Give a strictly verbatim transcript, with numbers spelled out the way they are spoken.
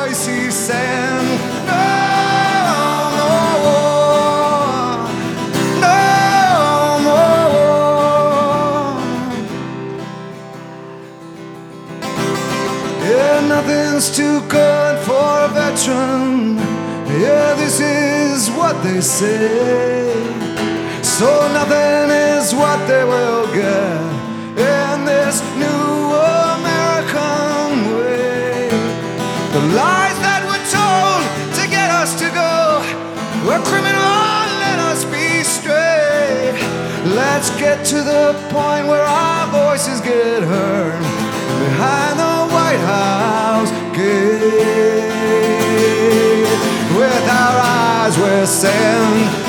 voice he's saying, no, no war, no more. Yeah, nothing's too good for a veteran. Yeah, this is what they say. So nothing is what they will get in this new American way. The lies that were told to get us to go were criminal, let us be straight. Let's get to the point where our voices get heard behind the White House gate. With our eyes we're saying,